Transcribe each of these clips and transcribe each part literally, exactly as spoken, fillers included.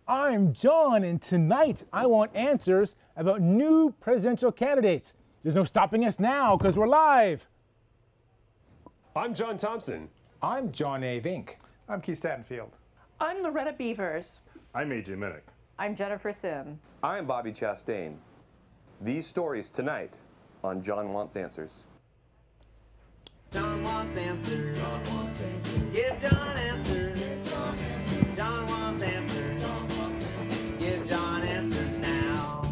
I'm John, and tonight I want answers about new presidential candidates. There's no stopping us now because we're live. I'm John Thompson. I'm John A. Vink. I'm Keith Statenfield. I'm Loretta Beavers. I'm A J Minnick. I'm Jennifer Sim. I'm Bobby Chastain. These stories tonight on John Wants Answers. John wants answers. John wants answers. Give John answers. Give John answers. John wants answers. John wants answers. Give John answers now.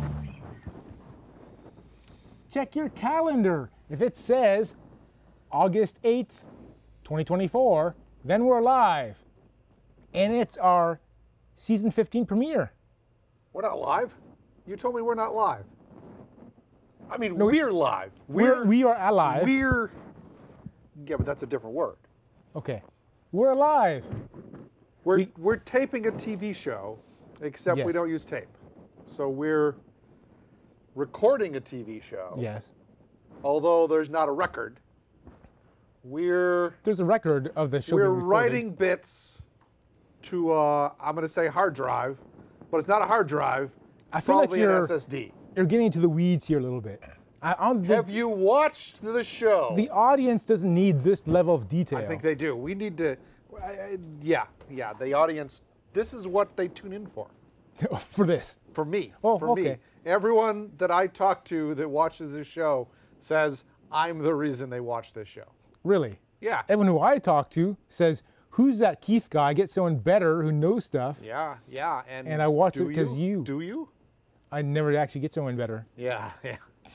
Check your calendar. If it says August eighth, twenty twenty-four, then we're live. And it's our season fifteen premiere. We're not live? You told me we're not live. I mean, No, we're live. We're, we are alive. We're. Yeah, but that's a different word. Okay. We're alive. We're We- we're taping a T V show, except we Yes. don't use tape. So we're recording a T V show. Yes. Although there's not a record. We're There's a record of the show. we're being recorded. writing bits to uh, I'm going to say hard drive, but it's not a hard drive. I It's feel like probably an you're- S S D. You're getting into the weeds here a little bit. I, I'm the, Have you watched the show? the audience doesn't need this level of detail. I think they do. We need to, I- I- yeah, yeah. The audience. This is what they tune in for. for this. For me. Oh, for me. okay. Everyone that I talk to that watches this show says I'm the reason they watch this show. Really. Yeah. Everyone who I talk to says, "Who's that Keith guy? Get someone better who knows stuff." Yeah, yeah. And And I watch do it 'cause you. Do you? I never actually get someone better. Yeah, yeah.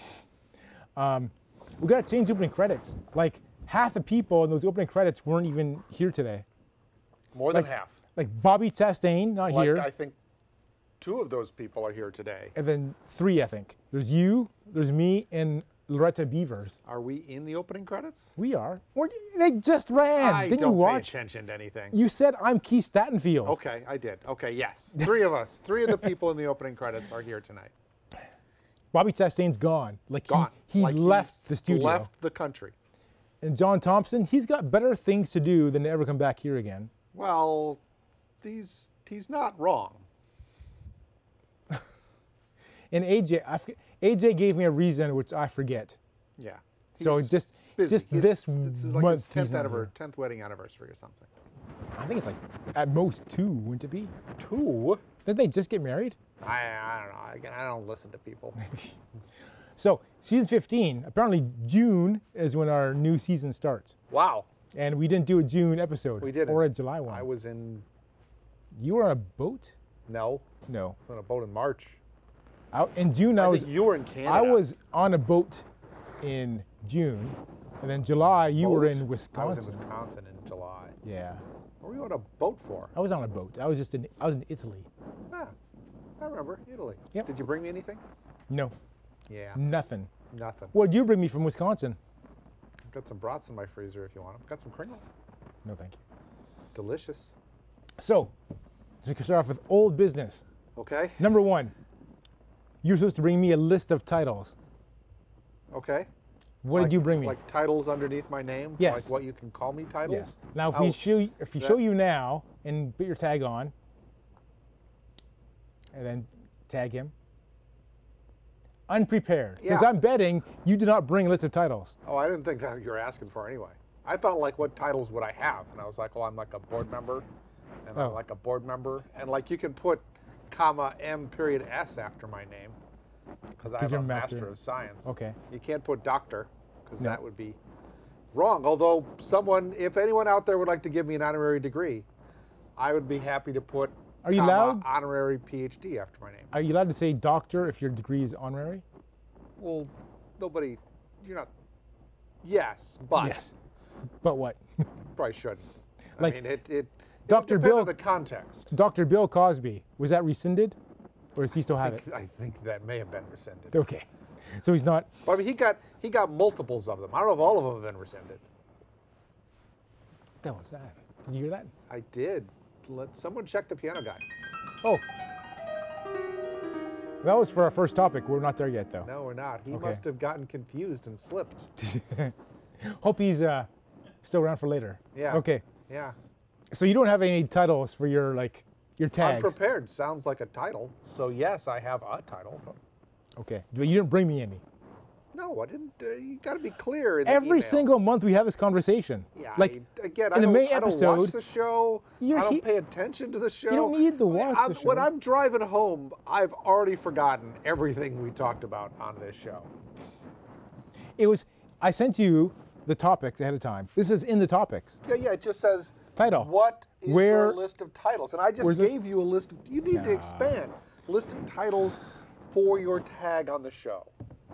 We got to change opening credits. Like half the people in those opening credits weren't even here today. More Like than half. Like Bobby Chastain, not Like here, I think two of those people are here today. and then three, I think. There's you, there's me, and Loretta Beavers. Are we in the opening credits? We are. We're, they just ran. I Didn't don't you watch? pay attention to anything. You said I'm Keith Statenfield. Okay, I did. Okay, yes. Three of us. Three of the people in the opening credits are here tonight. Bobby Chastain's gone. Like Gone. he, he Like left he's the studio. Left the country. And John Thompson, he's got better things to do than to ever come back here again. Well, he's he's not wrong. And A J, I forget, A J gave me a reason which I forget. Yeah. So He's just busy. just It's- this it's like month his he's tenth, not anniver- here. tenth wedding anniversary or something. I think it's like at most two, wouldn't it be? Two? Did they just get married? I I don't know. Again, I don't listen to people. So season fifteen, apparently June is when our new season starts. Wow. And we didn't do a June episode. We didn't. Or a July one. I was in You were on a boat? no, No. I was on a boat in March. Out in June I, I was think you were in Canada. I was on a boat in June, and then July you were Boat? in I Wisconsin. was in Wisconsin in July. Yeah. What were you on a boat for? I was on a boat. I was just in I was in Italy. Ah, I remember Italy. Yep. Did you bring me anything? No. Yeah. Nothing. Nothing. What did you bring me from Wisconsin? I've got some brats in my freezer if you want them. Got some Kringle. No, thank you. It's delicious. So, we can start off with old business. Okay. Number one, you're supposed to bring me a list of titles. Okay. What Like- did you bring me? Like titles underneath my name? Yes. Like what you can call me titles? Yes. Now, if Oh, we show if you that- show you now and put your tag on, and then tag him, unprepared, because Yeah. I'm betting you did not bring a list of titles. Oh, I didn't think that you were asking for anyway. I thought like what titles would I have? And I was like, well, I'm like a board member, and Oh. I'm like a board member, and like you can put comma M period S after my name because I 'Cause have you're a a master. master of science. Okay. You can't put doctor because No. that would be wrong. Although someone, if anyone out there would like to give me an honorary degree, I would be happy to put Are you comma, allowed? honorary PhD after my name. Are you allowed to say doctor if your degree is honorary? Well, nobody, you're not. Yes, but Yes. But what? probably shouldn't. Like, I mean, it, it, Doctor it would depend Bill- on the context. Doctor Bill Cosby, was that rescinded? Or does he still I have it? think, I think that may have been rescinded. Okay. So he's not. But I mean, he got he got multiples of them. I don't know if all of them have been rescinded. What the hell was that? Did you hear that? I did. Let someone check the piano guy. Oh. That was for our first topic. We're not there yet, though. No, we're not. He Okay. must have gotten confused and slipped. Hope he's uh, still around for later. Yeah. Okay. Yeah. So you don't have any titles for your like Your tags. Unprepared sounds like a title. So yes, I have a title. Okay. But you didn't bring me any. No, I didn't. Uh, you got to be clear. In the Every email. single month we have this conversation. Yeah. Like I, again, in I the don't, May I don't episode, watch the show. you're I don't he- pay attention to the show. don't need to watch I'm, the When show. I'm driving home, I've already forgotten everything we talked about on this show. it was. I sent you the topics ahead of time. This is in the topics. Yeah, yeah. It just says Title. What is Where- your list of titles? And I just where's it? gave you a list of. You need to Yeah. expand list of titles for your tag on the show.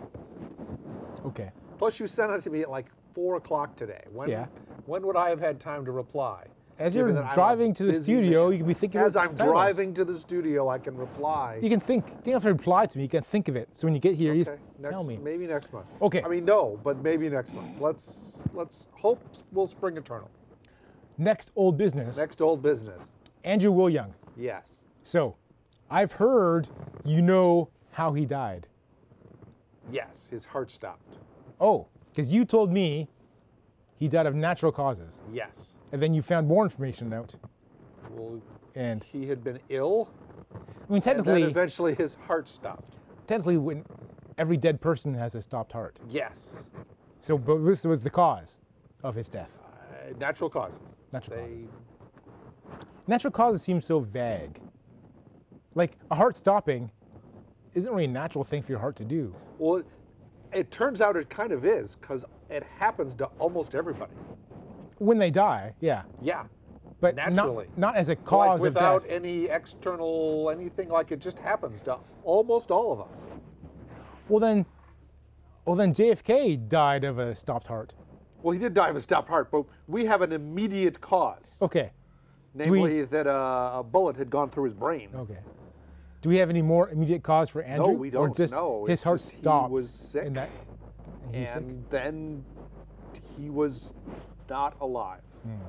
Okay. Plus, you sent it to me at like four o'clock today. When, Yeah. When would I have had time to reply? As Given you're that I'm a driving to the busy studio, man. you can be thinking As of I'm titles. driving to the studio, I can reply. You can think. You don't have to reply to me. You can think of it. So when you get here, you okay, next, tell me. maybe next month. Okay. I mean, no, but maybe next month. Let's let's hope we'll spring eternal. Next old business. Next old business. Andrew Wilyoung. Yes. So, I've heard you know how he died. Yes. His heart stopped. Oh, because you told me he died of natural causes, Yes. and then you found more information out. Well, And he had been ill, I mean, and then technically, eventually his heart stopped. technically, when every dead person has a stopped heart. Yes. So, but this was the cause of his death. Uh, natural causes. Natural They, causes. Natural causes seem so vague. Like a heart stopping isn't really a natural thing for your heart to do. Well, it, it turns out it kind of is, because it happens to almost everybody. When they die, yeah, Yeah. but Naturally. not not as a Like cause without of death. any external anything, like it just happens to almost all of us. Well then, well then J F K died of a stopped heart. Well, he did die of a stopped heart, but we have an immediate cause, Okay, namely that uh, a bullet had gone through his brain. okay. Do we have any more immediate cause for Andrew? No, we Or don't. just No, his it's heart just he stopped. was sick. in that, and he was sick? And then he was not alive.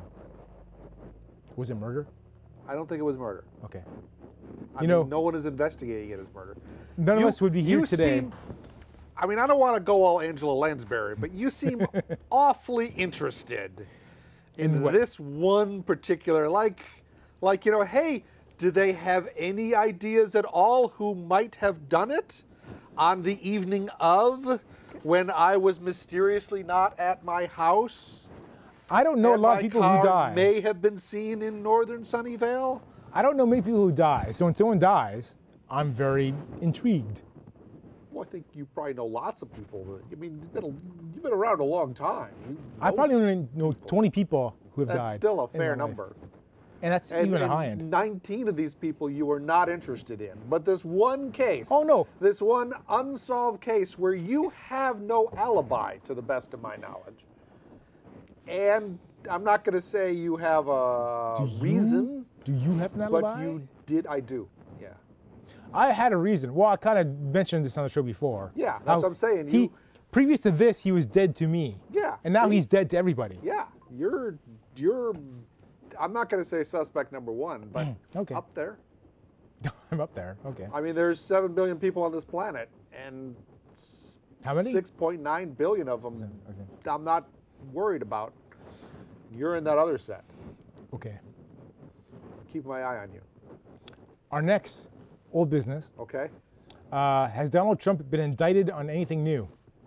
Was it murder? I don't think it was murder. Okay. I You mean, know- no one is investigating it as murder. None You- of us would be here you today. seem- I mean, I don't want to go all Angela Lansbury, but you seem awfully interested in, In what? this one particular, like, like you know, hey, do they have any ideas at all who might have done it on the evening of when I was mysteriously not at my house? I don't know a and lot my of people car who die. may have been seen in northern Sunnyvale. I don't know many people who die. So when someone dies, I'm very intrigued. Well, I think you probably know lots of people. That, I mean, you've been, a, you've been around a long time. You I know probably only know twenty people who have That's died. still a in fair my life. number. And that's And, even a and high end. nineteen of these people you were not interested in. But this one case. Oh, no. This one unsolved case where you have no alibi, to the best of my knowledge. And I'm not going to say you have a Do you- reason, Do you have an alibi? but you did. I do. Yeah. I had a reason. Well, I kind of mentioned this on the show before. Yeah, that's How what I'm saying. He, You- previous to this, he was dead to me. Yeah, And now see? he's dead to everybody. Yeah. You're. You're. I'm not going to say suspect number one, but Okay. up there. I'm up there. Okay. I mean, there's seven billion people on this planet, and How many? six point nine billion of them. Okay. I'm not worried about. You're in that other set. Okay. Keep my eye on you. Our next old business. Okay? Uh, has Donald Trump been indicted on anything new?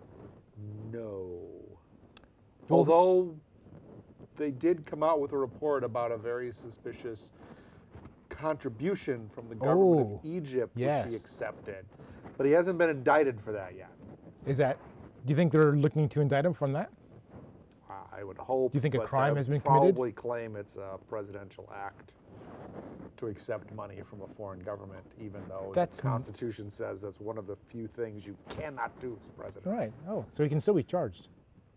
No. Well- Although they did come out with a report about a very suspicious contribution from the government Oh, of Egypt, yes. which he accepted. But he hasn't been indicted for that yet. Is that? Do you think they're looking to indict him from that? I would hope. Do you think a but crime they'll has been committed? Probably claim it's a presidential act to accept money from a foreign government, even though That's the n- Constitution says that's one of the few things you cannot do as president. Right. Oh, so he can still be charged.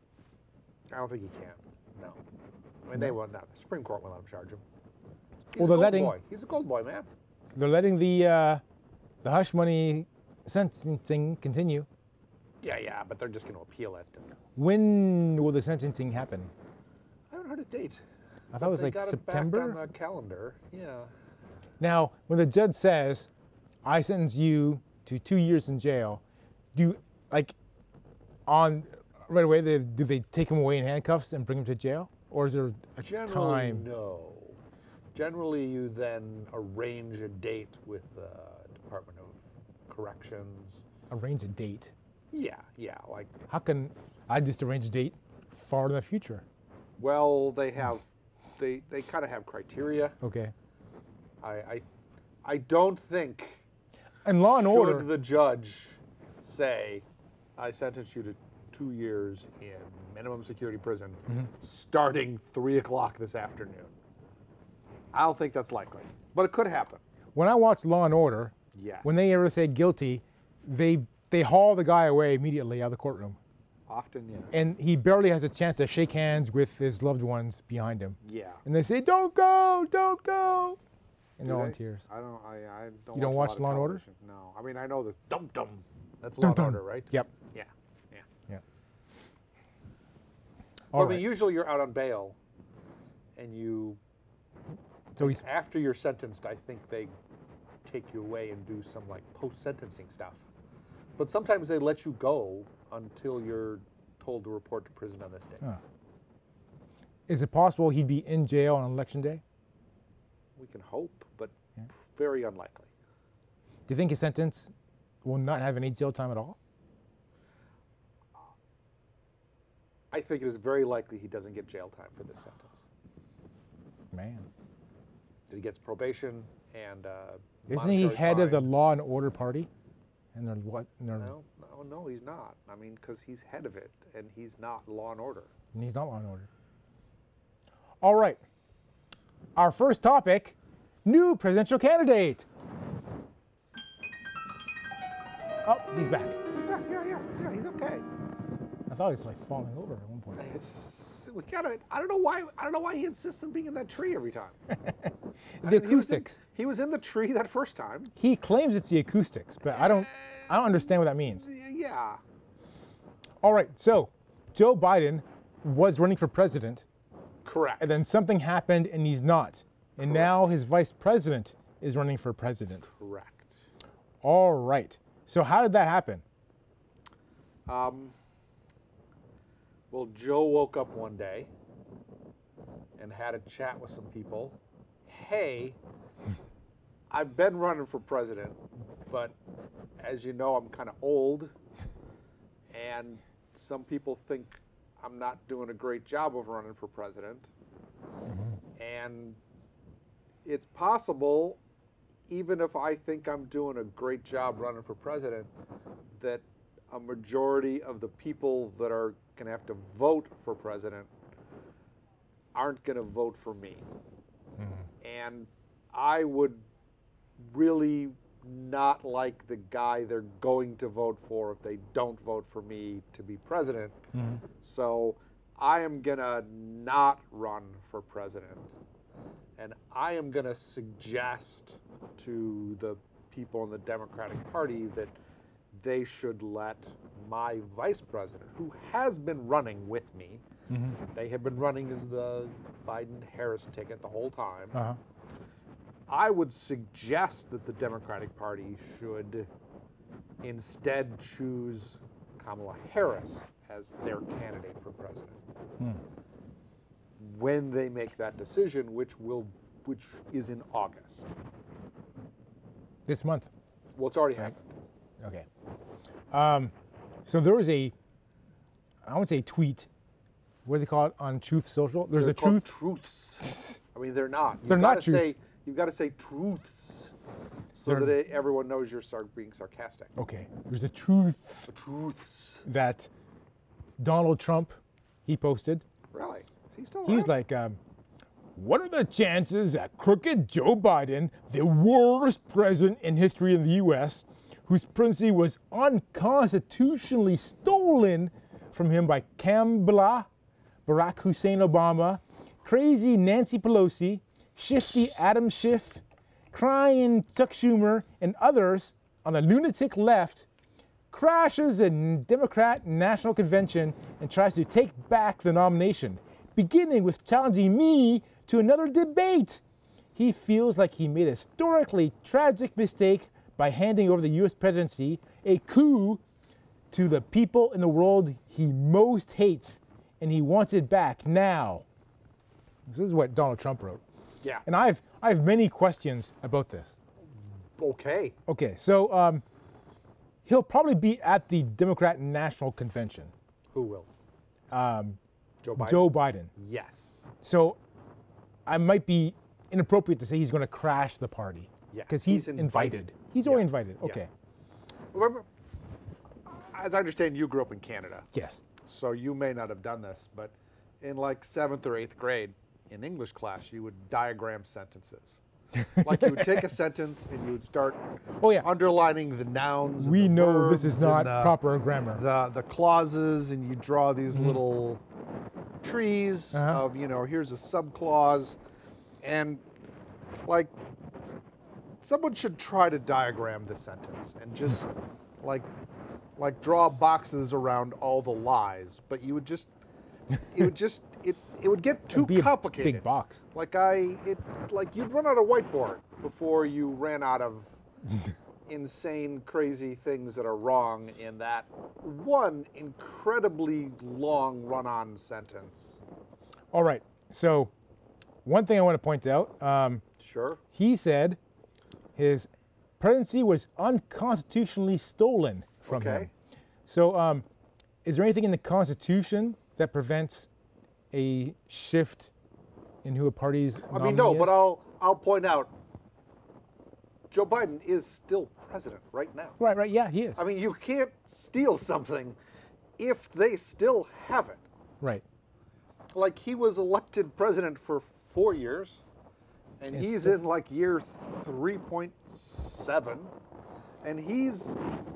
I don't think he can. No. I mean, they won't. No, the Supreme Court won't let him charge him. He's Well, a they're gold letting- boy. He's a gold boy, man. They're letting the uh, the hush money sentencing continue. Yeah, yeah, but they're just going to appeal it. And When will the sentencing happen? I haven't heard a date. I thought it was They like got it back September. on the calendar. Yeah. Now, when the judge says, "I sentence you to two years in jail," do like on right away? They, do they take him away in handcuffs and bring him to jail, or is there a Generally, time? no. generally, you then arrange a date with the Department of Corrections. Arrange a date. Yeah, yeah. Like, How can I just arrange a date far in the future? well, they have, they they kind of have criteria. Okay. I, I, I don't think And Law and should Order. the judge say, I sentence you to two years in minimum security prison, Mm-hmm. starting three o'clock this afternoon. I don't think that's likely, but it could happen. When I watch Law and Order, Yeah. when they ever say guilty, they they haul the guy away immediately out of the courtroom, Often, yeah. and he barely has a chance to shake hands with his loved ones behind him. Yeah. And they say, "Don't go, don't go," and Do they're all in they? tears. I don't. I, I don't. You don't watch, watch a Law lot of and Order? television. No. I mean, I know the dum dum. That's Law Dun, and dun. Order, right? Yep. Yeah. Yeah. Yeah. Well, All I mean, right. usually you're out on bail, and you So he's after you're sentenced, I think they take you away and do some like post-sentencing stuff. But sometimes they let you go until you're told to report to prison on this day. Huh. Is it possible he'd be in jail on election day? We can hope, but very unlikely. Do you think his sentence will not have any jail time at all? I think it is very likely he doesn't get jail time for this sentence. Man. That he gets probation and uh, Isn't he monetary head of the fine. Law and Order party? And they're what? And, they're, No, no, no, he's not. I mean, because he's head of it, and he's not Law and Order. and he's not Law and Order. All right. Our first topic, new presidential candidate. Oh, he's back. Yeah, yeah, yeah, yeah. He's okay. I thought he was like falling over at one point. It's, we gotta. I don't know why. I don't know why he insists on being in that tree every time. I The mean, he was in- acoustics. He was in the tree that first time. He claims it's the acoustics, but I don't I don't understand what that means. Yeah. All right, so Joe Biden was running for president, Correct. and then something happened and he's not. And now his vice president is running for president. Correct. All right. So how did that happen? Um, well, Joe woke up one day and had a chat with some people. Hey, I've been running for president, but as you know, I'm kind of old, and some people think I'm not doing a great job of running for president. And it's possible, even if I think I'm doing a great job running for president, that a majority of the people that are going to have to vote for president aren't going to vote for me. And I would really not like the guy they're going to vote for if they don't vote for me to be president. So I am going to not run for president. And I am going to suggest to the people in the Democratic Party that they should let my vice president, who has been running with me, they have been running as the Biden-Harris ticket the whole time. Uh-huh. I would suggest that the Democratic Party should instead choose Kamala Harris as their candidate for president. When they make that decision, which will, which is in August. This month. Well, it's already happened. Okay. Um, so there was a, I won't say tweet, what do they call it on Truth Social? There's They're a called truth. truths. I mean, they're not. You've They're not gotta say, truths. You've got to say truths, so They're- that it, everyone knows you're sar- being sarcastic. Okay. There's a truth The truths. that Donald Trump, he posted. Really? Is he still He was around? like, um, what are the chances that crooked Joe Biden, the worst president in history of the U S, whose presidency was unconstitutionally stolen from him by Kamala, Barack Hussein Obama, crazy Nancy Pelosi, shifty Adam Schiff, crying Chuck Schumer, and others on the lunatic left, crashes a Democrat National Convention and tries to take back the nomination, beginning with challenging me to another debate. He feels like he made a historically tragic mistake by handing over the U S presidency, a coup, to the people in the world he most hates, and he wants it back now. This is what Donald Trump wrote. Yeah. And I have I have many questions about this. Okay. Okay, so um, he'll probably be at the Democrat National Convention. Who will? Um, Joe Biden. Joe Biden. Yes. So I might be inappropriate to say he's going to crash the party. Yeah, Because he's, he's invited. invited. He's Yeah. already invited. Yeah. Okay. Remember, as I understand, you grew up in Canada, Yes. so you may not have done this, but in like seventh or eighth grade, in English class, you would diagram sentences. Like you would take a sentence and you would start Oh, yeah. underlining the nouns. and We the know this verbs is not and the- proper grammar. the the clauses, and you draw these Mm-hmm. little trees Uh-huh. of, you know, here's a subclause, and like someone should try to diagram the sentence and just like like draw boxes around all the lies, but you would just it would just it it would get too Be a complicated. big box. Like I it like you'd run out of whiteboard before you ran out of insane, crazy things that are wrong in that one incredibly long run-on sentence. All right. So one thing I want to point out, um, Sure. he said his presidency was unconstitutionally stolen from Okay. him. So um, is there anything in the Constitution that prevents a shift in who a party's I mean, no, nominee but is? I'll I'll point out Joe Biden is still president right now. Right, right, yeah, he is. I mean, you can't steal something if they still have it. Right. Like he was elected president for four years, and It's he's the- in like year three point seven, and he's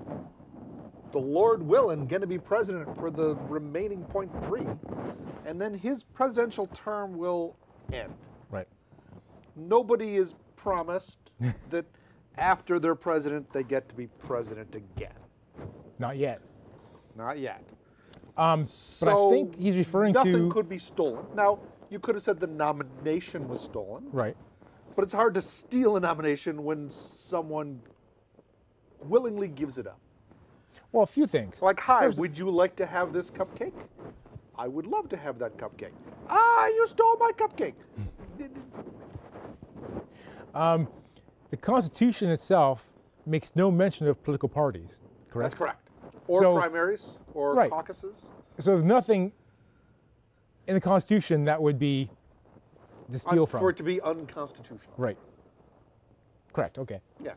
the Lord willing going to be president for the remaining point three, and then his presidential term will end. Right. Nobody is promised that after they're president they get to be president again. Not yet. Not yet. Um, but So I think he's referring nothing to could be stolen. Now, you could have said the nomination was stolen, right. but it's hard to steal a nomination when someone willingly gives it up. Well, a few things. Like, hi, First- would you like to have this cupcake? I would love to have that cupcake. Ah, you stole my cupcake. The Constitution itself makes no mention of political parties, correct? That's correct. Or So- primaries, or Right. caucuses. So there's nothing in the Constitution that would be to steal Un- from. For it to be unconstitutional. Right. Correct. Okay. Yeah.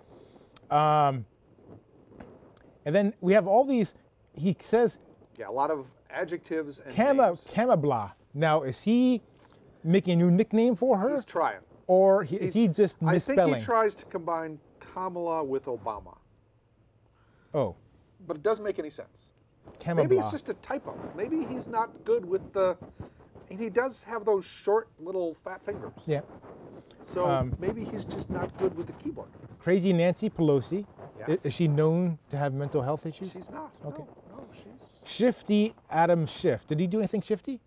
And then we have all these. He says Yeah, a lot of adjectives and Kama names. Kamabla. Now, is he making a new nickname for her, He's trying. or he, is he just I think misspelling? he tries to combine Kamala with Obama, oh, but it doesn't make any sense. Kamabla. Maybe it's just a typo. Maybe he's not good with the. And he does have those short little fat fingers. Yeah. So Um, maybe he's just not good with the keyboard. Crazy Nancy Pelosi. Yeah. I- Is she known to have mental health issues? She's not. Okay. No, no, she's. Shifty Adam Schiff. Did he do anything shifty?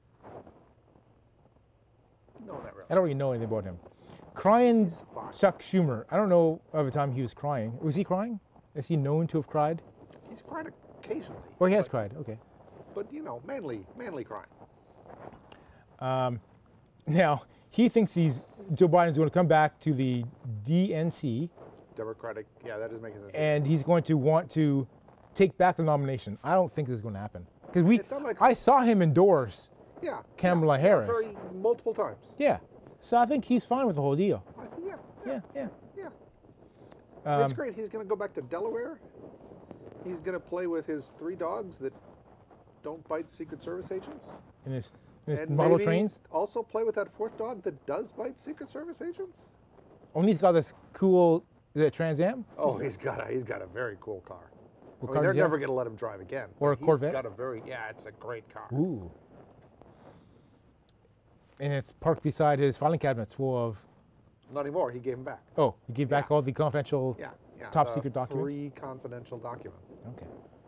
No, not really. I don't really know anything about him. Crying fine. Chuck Schumer. I don't know of a time he was crying. Was he crying? Is he known to have cried? He's cried occasionally. Oh, he has but, cried. Okay. But you know, manly, manly crying. Now, he thinks he's Joe Biden's going to come back to the D N C Democratic. Yeah, that doesn't make sense. and he's going to want to take back the nomination. I don't think this is going to happen. Because we It's not like- I saw him endorse. yeah. Kamala yeah, Harris. Very multiple times. Yeah. So I think he's fine with the whole deal. I think, yeah. Yeah, yeah. Yeah. Um, It's great. He's going to go back to Delaware. He's going to play with his three dogs that don't bite Secret Service agents. In his, in his And model maybe trains. also play with that fourth dog that does bite Secret Service agents. Oh, and he's got this cool is it Trans Am? Oh, he's got a he's got a very cool car. What I mean, car they're does he have? never going to let him drive again. Or but a Corvette? He's got a very yeah, it's a great car. Ooh. And it's parked beside his filing cabinets full of. Not anymore. He gave him back. Oh, he gave back Yeah. all the confidential. Yeah, yeah. Top the secret documents? Three confidential documents. Okay.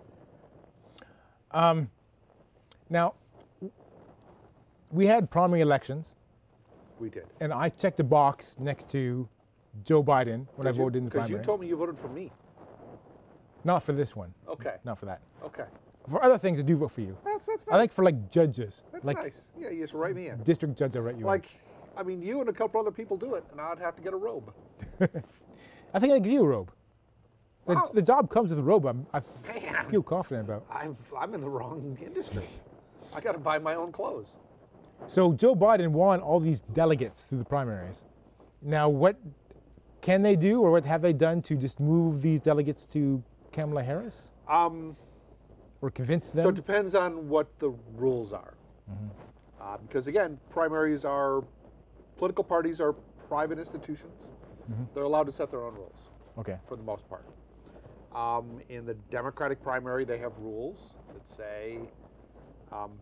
Um, now, we had primary elections, We did. and I checked the box next to Joe Biden when I Did you- voted in the Because primary. you told me you voted for me. Not for this one. Okay. Not for that. Okay. For other things, I do vote for you. That's that's nice. I think for like judges, That's like nice. Yeah, you just write me in. district judge, I write you. in. Like, I mean, you and a couple other people do it, and I'd have to get a robe. I think I'd give you a robe. The, Wow. the job comes with a robe. I'm, I Man. feel confident about. I'm, I'm in the wrong industry. I got to buy my own clothes. So Joe Biden won all these delegates through the primaries. Now, what can they do, or what have they done to just move these delegates to Kamala Harris, Um, or convince them? so it depends on what the rules are. Uh, because again, primaries are, political parties are private institutions. They're allowed to set their own rules okay. for the most part. Um, in the Democratic primary, they have rules that say um,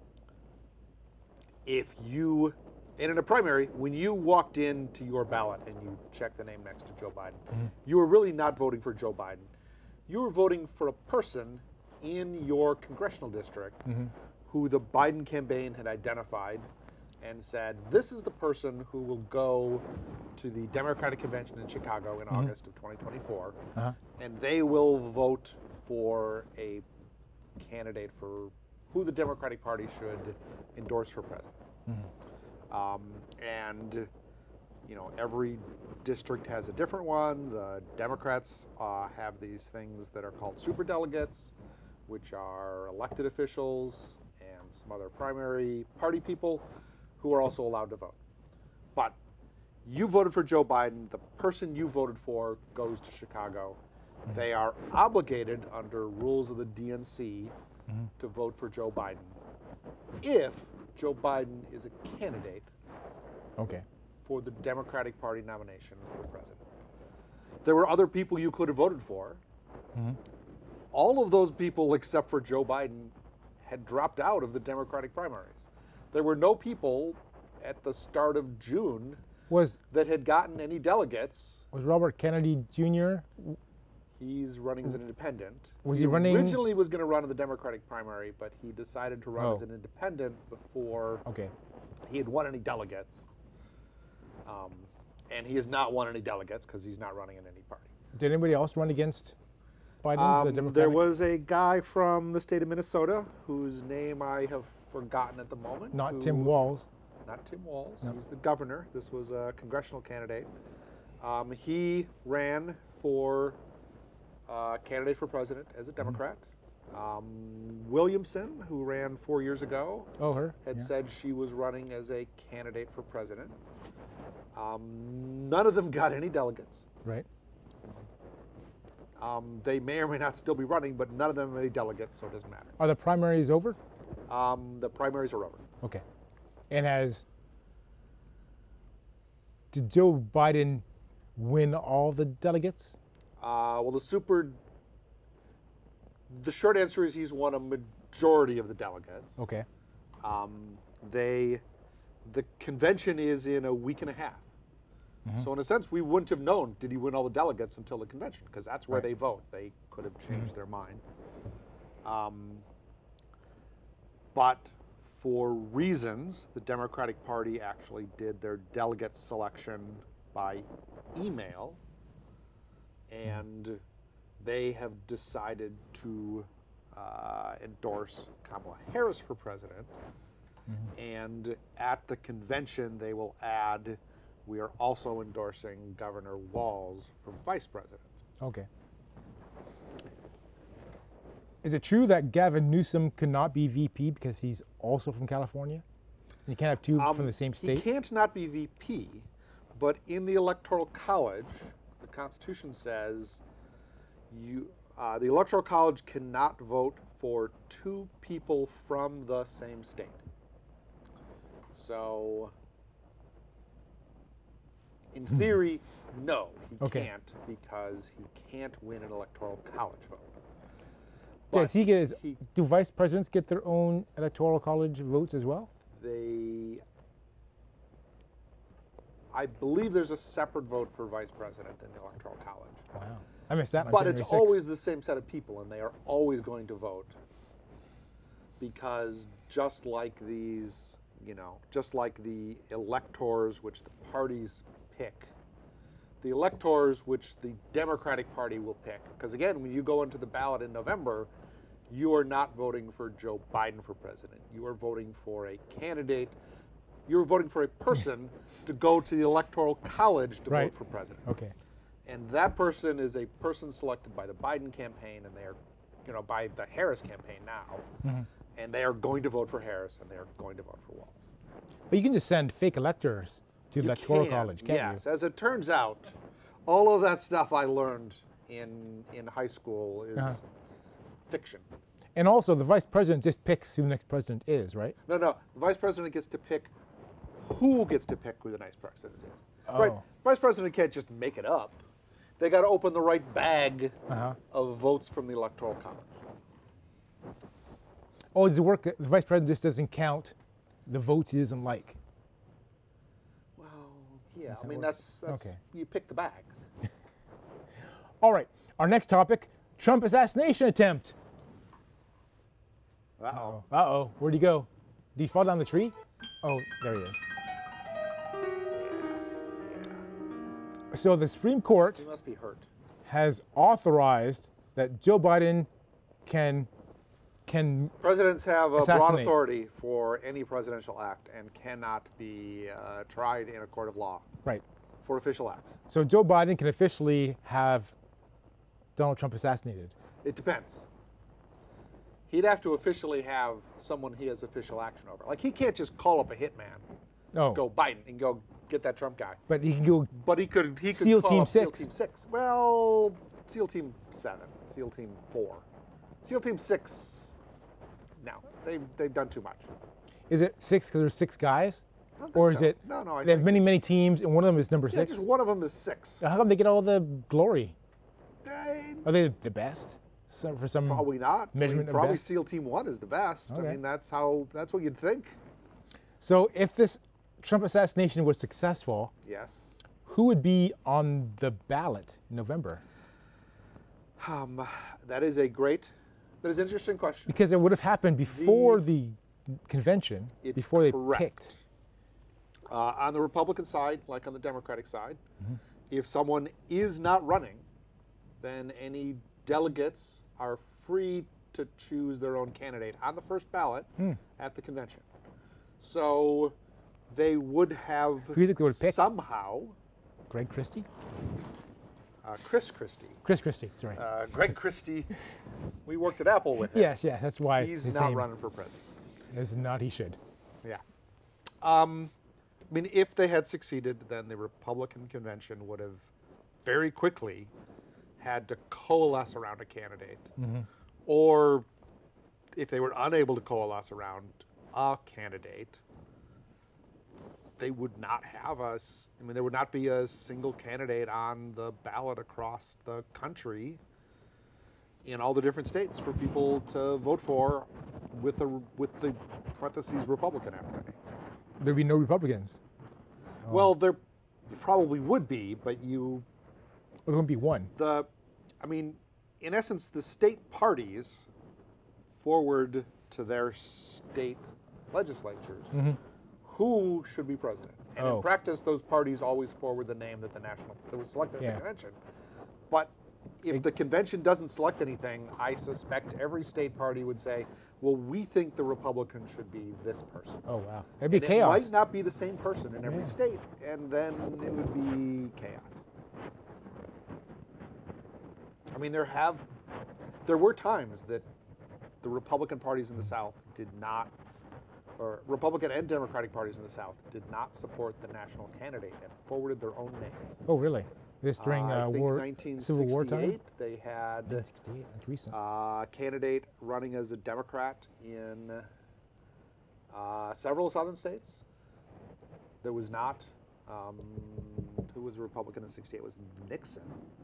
if you, and in a primary, when you walked into your ballot and you checked the name next to Joe Biden, you were really not voting for Joe Biden. You were voting for a person in your congressional district who the Biden campaign had identified and said, this is the person who will go to the Democratic Convention in Chicago in August of twenty twenty-four, Uh-huh. and they will vote for a candidate for who the Democratic Party should endorse for president. Um, and, you know, every district has a different one. The Democrats uh, have these things that are called superdelegates, which are elected officials and some other primary party people who are also allowed to vote. But you voted for Joe Biden, the person you voted for goes to Chicago. They are obligated under rules of the D N C to vote for Joe Biden if Joe Biden is a candidate Okay. for the Democratic Party nomination for president. There were other people you could have voted for. All of those people, except for Joe Biden, had dropped out of the Democratic primaries. There were no people at the start of June Was that had gotten any delegates. was Robert Kennedy Junior He's running as an independent. Was he running- Originally was going to run in the Democratic primary, but he decided to run Oh. as an independent before Okay. he had won any delegates. Um, and he has not won any delegates because he's not running in any party. Did anybody else run against Biden for the Um, Democratic? there was a guy from the state of Minnesota whose name I have forgotten at the moment. not who- Tim Walz. Not Tim Walz. No. He's the governor. This was a congressional candidate. Um, he ran for uh, candidate for president as a Mm-hmm. Democrat. Um, Williamson, who ran four years ago, Oh, her. had Yeah. said she was running as a candidate for president. Um, none of them got any delegates. Right. Um, they may or may not still be running, but none of them have any delegates, so it doesn't matter. Are the primaries over? Um, the primaries are over. Okay. And has did Joe Biden win all the delegates? Uh, well, the super. The short answer is he's won a majority of the delegates. Okay. Um, they, the convention is in a week and a half. So in a sense, we wouldn't have known did he win all the delegates until the convention, because that's where Right. they vote. They could have changed their mind. Um, but for reasons, the Democratic Party actually did their delegate selection by email, and they have decided to uh, endorse Kamala Harris for president. And at the convention, they will add, we are also endorsing Governor Walz for vice president. Okay. Is it true that Gavin Newsom could not be V P because he's also from California? You can't have two Um, from the same He state? can't not be V P, but in the Electoral College, the Constitution says you, uh, the Electoral College cannot vote for two people from the same state. So, in theory, no, he Okay. can't because he can't win an Electoral College vote. Does he get his, he- do vice presidents get their own electoral college votes as well? They, I believe there's a separate vote for vice president in the Electoral College. Wow. I missed that on But January it's sixth. always the same set of people, and they are always going to vote. Because just like these, you know, just like the electors which the parties pick, the electors which the Democratic Party will pick, because again, when you go into the ballot in November, you are not voting for Joe Biden for president. You are voting for a candidate You're voting for a person to go to the Electoral College to Right. vote for president. Okay. And that person is a person selected by the Biden campaign, and they are, you know, by the Harris campaign now, and they are going to vote for Harris, and they are going to vote for Walz. But you can just send fake electors to the You electoral can, college, can't yes. you? As it turns out, all of that stuff I learned in in high school is Uh-huh. fiction. And also, the vice president just picks who the next president is, right? No, no. The vice president gets to pick who gets to pick who the next president is. Right. Oh. Vice president can't just make it up. They got to open the right bag Uh-huh. of votes from the Electoral College. Oh, does it work that the vice president just doesn't count the votes he doesn't like? Well, yeah. That's I how it mean, works. that's that's Okay. you pick the bags. All right, our next topic, Trump assassination attempt. Uh-oh. Uh-oh, where'd he go? Did he fall down the tree? Oh, there he is. So the Supreme Court He must be hurt. has authorized that Joe Biden can can Presidents have a broad Assassinate. authority for any presidential act and cannot be uh, tried in a court of law right. for official acts. So Joe Biden can officially have Donald Trump assassinated. It depends. He'd have to officially have someone he has official action over. Like, he can't just call up a hitman, Oh, go Biden, and go get that Trump guy. but he can go. But he could he could SEAL call Team up SEAL Six. Team Six. Well, SEAL Team Seven, SEAL Team Four, SEAL Team Six. No, they they've done too much. Is it six because there's six guys, I don't think or is so. it? No, no, I they have think many many teams, and one of them is number Yeah, six. just one of them is six. How come they get all the glory? Eh, Are they the best? So for some Probably not. I mean, measurement of probably best? SEAL Team One is the best. Okay. I mean, that's how that's what you'd think. So if this Trump assassination was successful, Yes. who would be on the ballot in November? Um, that is a great, that is an interesting question. Because it would have happened before The- the, convention, It's before they correct. picked. Uh, on the Republican side, like on the Democratic side, Mm-hmm. if someone is not running, then any delegates are free to choose their own candidate on the first ballot Hmm. at the convention. So they would have Who do you think they would pick? somehow Greg Christie? uh, Chris Christie. Chris Christie, sorry. Uh, Greg Christie, we worked at Apple with him. yes, yes, that's why He's his not name running for president. is not he should. Yeah. Um, I mean, if they had succeeded, then the Republican convention would have very quickly had to coalesce around a candidate. Or if they were unable to coalesce around a candidate, they would not have us. I mean, there would not be a single candidate on the ballot across the country in all the different states for people to vote for with the with the parentheses Republican after their name. There'd be no Republicans. Well, there probably would be, but you Well, there wouldn't be one. the I mean, in essence, the state parties forward to their state legislatures who should be president. And Oh. in practice, those parties always forward the name that the national that was selected at Yeah. the convention. But if the convention doesn't select anything, I suspect every state party would say, "Well, we think the Republican should be this person." Oh, wow. That'd be And chaos. it might not be the same person in every Yeah. state, and then it would be chaos. I mean, there have, there were times that the Republican parties in the South did not, or Republican and Democratic parties in the South did not support the national candidate and forwarded their own names. Oh, really? This during Uh, uh, I think war, nineteen Civil War time? sixty-eight, they had nineteen sixty-eight, that's recent. a candidate running as a Democrat in uh, several southern states. There was not. Um, who was a Republican in sixty-eight? It was Nixon.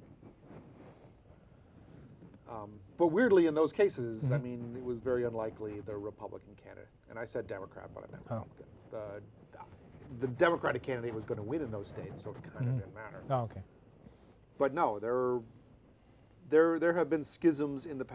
Um, but weirdly, in those cases, I mean, it was very unlikely the Republican candidate. And I said Democrat, but I meant Oh. Republican. The, the Democratic candidate was going to win in those states, so it kind of didn't matter. Oh, okay. But no, there, there, there have been schisms in the